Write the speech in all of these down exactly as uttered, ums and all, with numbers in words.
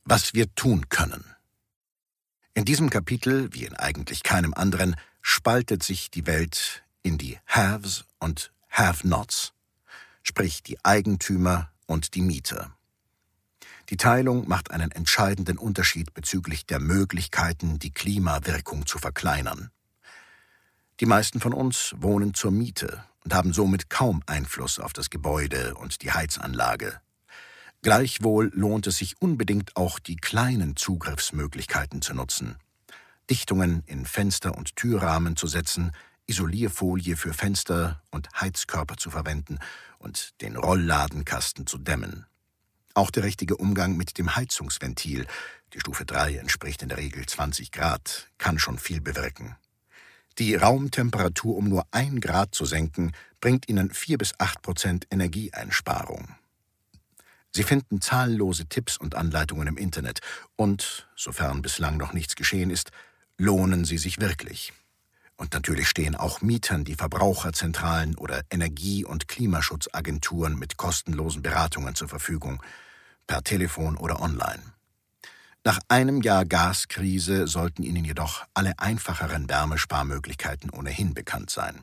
Was wir tun können. In diesem Kapitel, wie in eigentlich keinem anderen, spaltet sich die Welt in die Haves und Have-Nots, sprich die Eigentümer und die Mieter. Die Teilung macht einen entscheidenden Unterschied bezüglich der Möglichkeiten, die Klimawirkung zu verkleinern. Die meisten von uns wohnen zur Miete und haben somit kaum Einfluss auf das Gebäude und die Heizanlage. Gleichwohl lohnt es sich unbedingt auch, die kleinen Zugriffsmöglichkeiten zu nutzen. Dichtungen in Fenster- und Türrahmen zu setzen, Isolierfolie für Fenster und Heizkörper zu verwenden und den Rollladenkasten zu dämmen. Auch der richtige Umgang mit dem Heizungsventil, die Stufe drei entspricht in der Regel zwanzig Grad, kann schon viel bewirken. Die Raumtemperatur um nur ein Grad zu senken, bringt Ihnen vier bis acht Prozent Energieeinsparung. Sie finden zahllose Tipps und Anleitungen im Internet und, sofern bislang noch nichts geschehen ist, lohnen sie sich wirklich. Und natürlich stehen auch Mietern die Verbraucherzentralen oder Energie- und Klimaschutzagenturen mit kostenlosen Beratungen zur Verfügung, per Telefon oder online. Nach einem Jahr Gaskrise sollten Ihnen jedoch alle einfacheren Wärmesparmöglichkeiten ohnehin bekannt sein.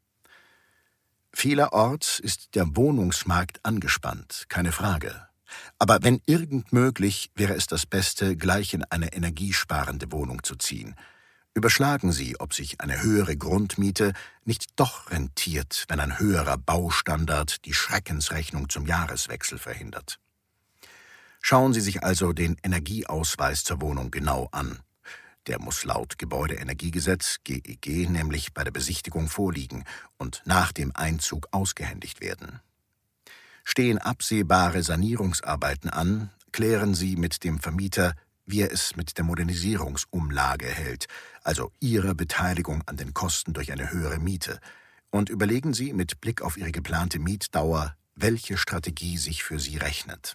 Vielerorts ist der Wohnungsmarkt angespannt, keine Frage. Aber wenn irgend möglich, wäre es das Beste, gleich in eine energiesparende Wohnung zu ziehen. Überschlagen Sie, ob sich eine höhere Grundmiete nicht doch rentiert, wenn ein höherer Baustandard die Schreckensrechnung zum Jahreswechsel verhindert. Schauen Sie sich also den Energieausweis zur Wohnung genau an. Der muss laut Gebäudeenergiegesetz G E G nämlich bei der Besichtigung vorliegen und nach dem Einzug ausgehändigt werden. Stehen absehbare Sanierungsarbeiten an, klären Sie mit dem Vermieter, wie er es mit der Modernisierungsumlage hält, also Ihrer Beteiligung an den Kosten durch eine höhere Miete, und überlegen Sie mit Blick auf Ihre geplante Mietdauer, welche Strategie sich für Sie rechnet.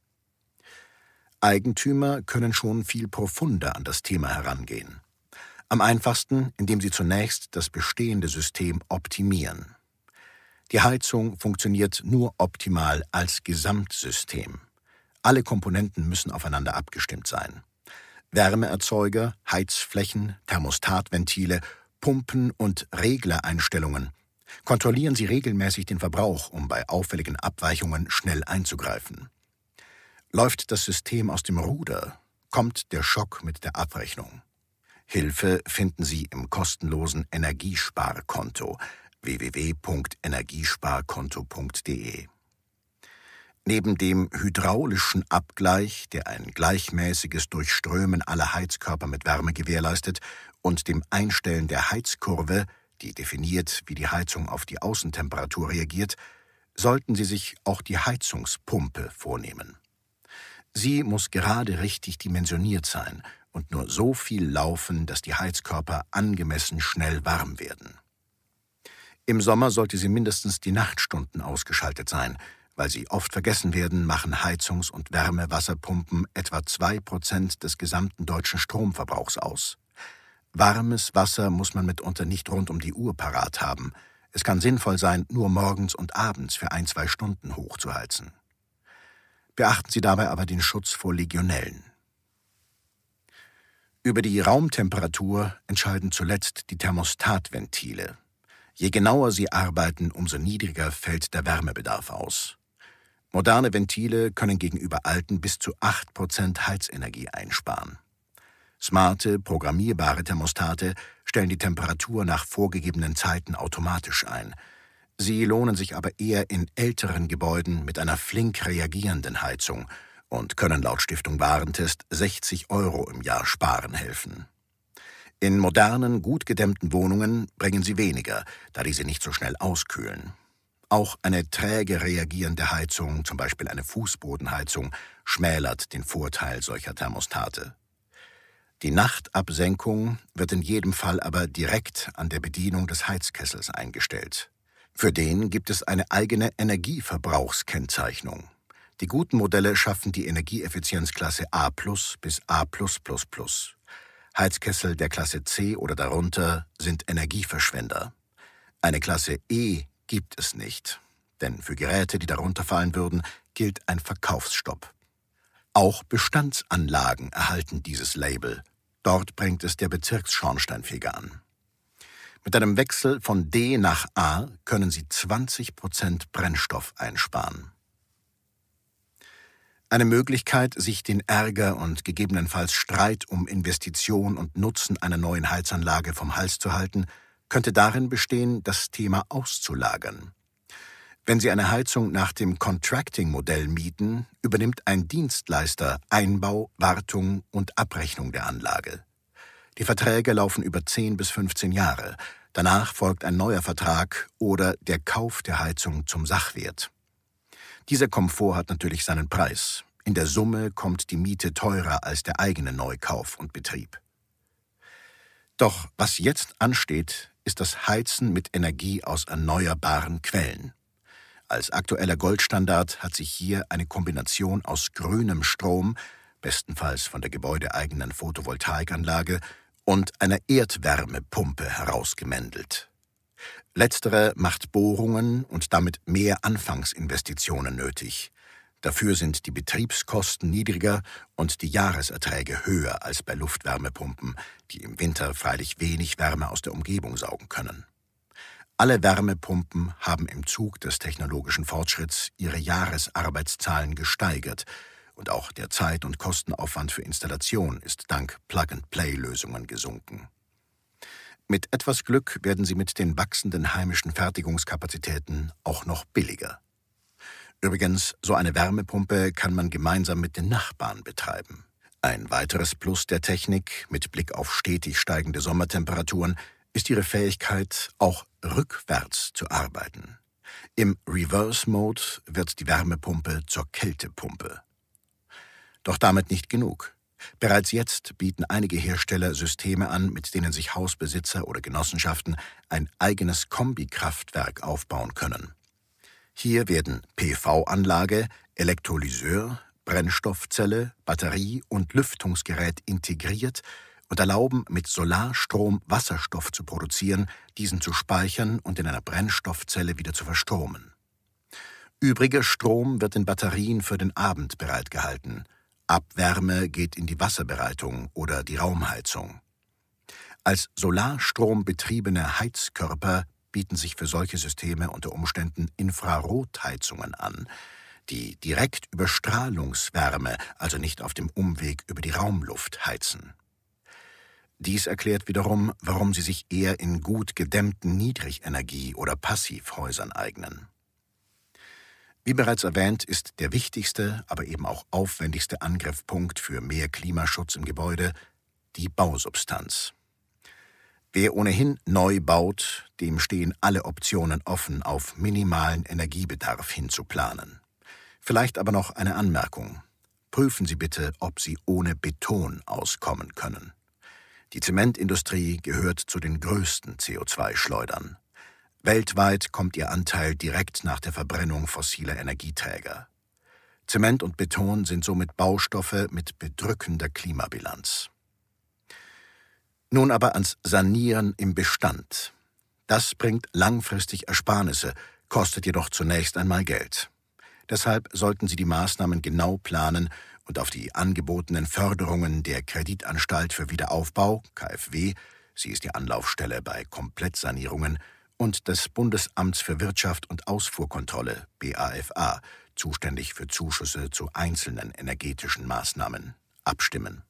Eigentümer können schon viel profunder an das Thema herangehen. Am einfachsten, indem sie zunächst das bestehende System optimieren. Die Heizung funktioniert nur optimal als Gesamtsystem. Alle Komponenten müssen aufeinander abgestimmt sein. Wärmeerzeuger, Heizflächen, Thermostatventile, Pumpen und Reglereinstellungen. Kontrollieren Sie regelmäßig den Verbrauch, um bei auffälligen Abweichungen schnell einzugreifen. Läuft das System aus dem Ruder, kommt der Schock mit der Abrechnung. Hilfe finden Sie im kostenlosen Energiesparkonto w w w punkt energiesparkonto punkt d e. Neben dem hydraulischen Abgleich, der ein gleichmäßiges Durchströmen aller Heizkörper mit Wärme gewährleistet, und dem Einstellen der Heizkurve, die definiert, wie die Heizung auf die Außentemperatur reagiert, sollten Sie sich auch die Heizungspumpe vornehmen. Sie muss gerade richtig dimensioniert sein und nur so viel laufen, dass die Heizkörper angemessen schnell warm werden. Im Sommer sollte sie mindestens die Nachtstunden ausgeschaltet sein. Weil sie oft vergessen werden, machen Heizungs- und Wärmewasserpumpen etwa zwei Prozent des gesamten deutschen Stromverbrauchs aus. Warmes Wasser muss man mitunter nicht rund um die Uhr parat haben. Es kann sinnvoll sein, nur morgens und abends für ein, zwei Stunden hochzuheizen. Beachten Sie dabei aber den Schutz vor Legionellen. Über die Raumtemperatur entscheiden zuletzt die Thermostatventile. Je genauer sie arbeiten, umso niedriger fällt der Wärmebedarf aus. Moderne Ventile können gegenüber alten bis zu acht Prozent Heizenergie einsparen. Smarte, programmierbare Thermostate stellen die Temperatur nach vorgegebenen Zeiten automatisch ein. Sie lohnen sich aber eher in älteren Gebäuden mit einer flink reagierenden Heizung und können laut Stiftung Warentest sechzig Euro im Jahr sparen helfen. In modernen, gut gedämmten Wohnungen bringen sie weniger, da diese nicht so schnell auskühlen. Auch eine träge reagierende Heizung, zum Beispiel eine Fußbodenheizung, schmälert den Vorteil solcher Thermostate. Die Nachtabsenkung wird in jedem Fall aber direkt an der Bedienung des Heizkessels eingestellt. Für den gibt es eine eigene Energieverbrauchskennzeichnung. Die guten Modelle schaffen die Energieeffizienzklasse A plus bis A plus plus plus. Heizkessel der Klasse C oder darunter sind Energieverschwender. Eine Klasse E gibt es nicht, denn für Geräte, die darunter fallen würden, gilt ein Verkaufsstopp. Auch Bestandsanlagen erhalten dieses Label. Dort bringt es der Bezirksschornsteinfeger an. Mit einem Wechsel von D nach A können Sie zwanzig Prozent Brennstoff einsparen. Eine Möglichkeit, sich den Ärger und gegebenenfalls Streit um Investition und Nutzen einer neuen Heizanlage vom Hals zu halten, könnte darin bestehen, das Thema auszulagern. Wenn Sie eine Heizung nach dem Contracting-Modell mieten, übernimmt ein Dienstleister Einbau, Wartung und Abrechnung der Anlage. Die Verträge laufen über zehn bis fünfzehn Jahre. Danach folgt ein neuer Vertrag oder der Kauf der Heizung zum Sachwert. Dieser Komfort hat natürlich seinen Preis. In der Summe kommt die Miete teurer als der eigene Neukauf und Betrieb. Doch was jetzt ansteht, ist das Heizen mit Energie aus erneuerbaren Quellen. Als aktueller Goldstandard hat sich hier eine Kombination aus grünem Strom, bestenfalls von der gebäudeeigenen Photovoltaikanlage, und einer Erdwärmepumpe herausgemändelt. Letztere macht Bohrungen und damit mehr Anfangsinvestitionen nötig. Dafür sind die Betriebskosten niedriger und die Jahreserträge höher als bei Luftwärmepumpen, die im Winter freilich wenig Wärme aus der Umgebung saugen können. Alle Wärmepumpen haben im Zug des technologischen Fortschritts ihre Jahresarbeitszahlen gesteigert und auch der Zeit- und Kostenaufwand für Installation ist dank Plug-and-Play-Lösungen gesunken. Mit etwas Glück werden sie mit den wachsenden heimischen Fertigungskapazitäten auch noch billiger. Übrigens, so eine Wärmepumpe kann man gemeinsam mit den Nachbarn betreiben. Ein weiteres Plus der Technik mit Blick auf stetig steigende Sommertemperaturen ist ihre Fähigkeit, auch rückwärts zu arbeiten. Im Reverse-Mode wird die Wärmepumpe zur Kältepumpe. Doch damit nicht genug. Bereits jetzt bieten einige Hersteller Systeme an, mit denen sich Hausbesitzer oder Genossenschaften ein eigenes Kombikraftwerk aufbauen können. Hier werden P V-Anlage, Elektrolyseur, Brennstoffzelle, Batterie und Lüftungsgerät integriert und erlauben, mit Solarstrom Wasserstoff zu produzieren, diesen zu speichern und in einer Brennstoffzelle wieder zu verstromen. Übriger Strom wird in Batterien für den Abend bereitgehalten. Abwärme geht in die Wasserbereitung oder die Raumheizung. Als Solarstrom betriebene Heizkörper bieten sich für solche Systeme unter Umständen Infrarotheizungen an, die direkt über Strahlungswärme, also nicht auf dem Umweg über die Raumluft heizen. Dies erklärt wiederum, warum sie sich eher in gut gedämmten Niedrigenergie- oder Passivhäusern eignen. Wie bereits erwähnt, ist der wichtigste, aber eben auch aufwendigste Angriffspunkt für mehr Klimaschutz im Gebäude die Bausubstanz. Wer ohnehin neu baut, dem stehen alle Optionen offen, auf minimalen Energiebedarf hinzuplanen. Vielleicht aber noch eine Anmerkung. Prüfen Sie bitte, ob Sie ohne Beton auskommen können. Die Zementindustrie gehört zu den größten C O zwei Schleudern. Weltweit kommt ihr Anteil direkt nach der Verbrennung fossiler Energieträger. Zement und Beton sind somit Baustoffe mit bedrückender Klimabilanz. Nun aber ans Sanieren im Bestand. Das bringt langfristig Ersparnisse, kostet jedoch zunächst einmal Geld. Deshalb sollten Sie die Maßnahmen genau planen und auf die angebotenen Förderungen der Kreditanstalt für Wiederaufbau, K f W, sie ist die Anlaufstelle bei Komplettsanierungen, und des Bundesamts für Wirtschaft und Ausfuhrkontrolle, B A F A, zuständig für Zuschüsse zu einzelnen energetischen Maßnahmen, abstimmen.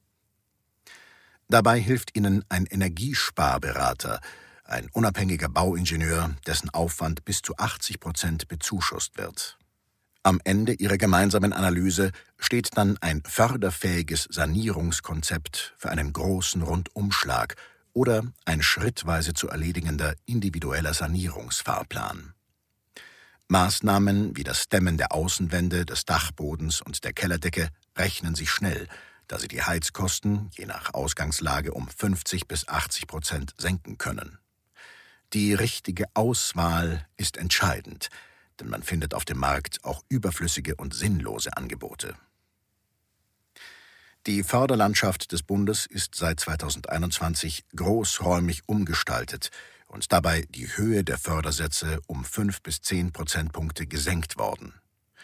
Dabei hilft Ihnen ein Energiesparberater, ein unabhängiger Bauingenieur, dessen Aufwand bis zu achtzig Prozent bezuschusst wird. Am Ende Ihrer gemeinsamen Analyse steht dann ein förderfähiges Sanierungskonzept für einen großen Rundumschlag oder ein schrittweise zu erledigender individueller Sanierungsfahrplan. Maßnahmen wie das Dämmen der Außenwände, des Dachbodens und der Kellerdecke rechnen sich schnell, da sie die Heizkosten je nach Ausgangslage um fünfzig bis achtzig Prozent senken können. Die richtige Auswahl ist entscheidend, denn man findet auf dem Markt auch überflüssige und sinnlose Angebote. Die Förderlandschaft des Bundes ist seit zweitausendeinundzwanzig großräumig umgestaltet und dabei die Höhe der Fördersätze um fünf bis zehn Prozentpunkte gesenkt worden.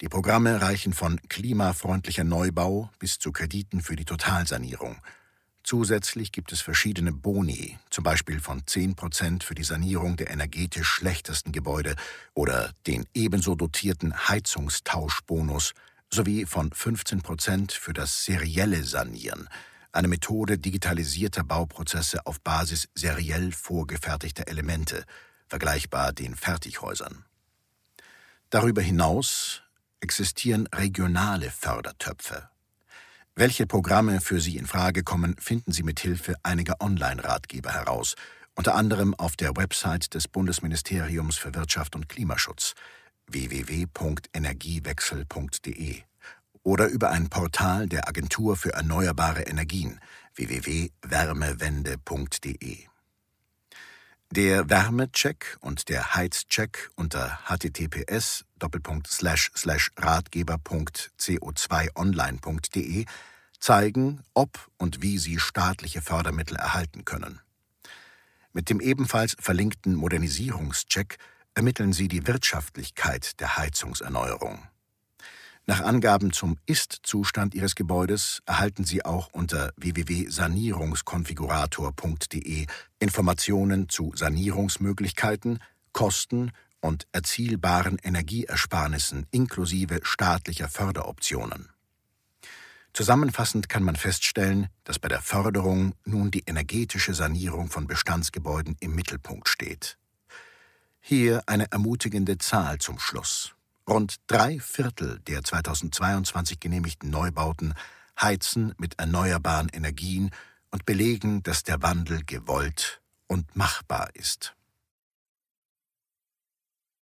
Die Programme reichen von klimafreundlicher Neubau bis zu Krediten für die Totalsanierung. Zusätzlich gibt es verschiedene Boni, zum Beispiel von zehn Prozent für die Sanierung der energetisch schlechtesten Gebäude oder den ebenso dotierten Heizungstauschbonus sowie von fünfzehn Prozent für das serielle Sanieren, eine Methode digitalisierter Bauprozesse auf Basis seriell vorgefertigter Elemente, vergleichbar den Fertighäusern. Darüber hinaus existieren regionale Fördertöpfe. Welche Programme für Sie in Frage kommen, finden Sie mit Hilfe einiger Online-Ratgeber heraus, unter anderem auf der Website des Bundesministeriums für Wirtschaft und Klimaschutz w w w punkt energiewechsel punkt d e oder über ein Portal der Agentur für erneuerbare Energien w w w punkt wärmewende punkt d e. Der Wärmecheck und der Heizcheck unter h t t p s Doppelpunkt Slash Slash Ratgeber Punkt c o zwei online Punkt d e zeigen, ob und wie Sie staatliche Fördermittel erhalten können. Mit dem ebenfalls verlinkten Modernisierungscheck ermitteln Sie die Wirtschaftlichkeit der Heizungserneuerung. Nach Angaben zum Ist-Zustand Ihres Gebäudes erhalten Sie auch unter w w w punkt sanierungskonfigurator punkt d e Informationen zu Sanierungsmöglichkeiten, Kosten und erzielbaren Energieersparnissen inklusive staatlicher Förderoptionen. Zusammenfassend kann man feststellen, dass bei der Förderung nun die energetische Sanierung von Bestandsgebäuden im Mittelpunkt steht. Hier eine ermutigende Zahl zum Schluss. Rund drei Viertel der zweitausendzweiundzwanzig genehmigten Neubauten heizen mit erneuerbaren Energien und belegen, dass der Wandel gewollt und machbar ist.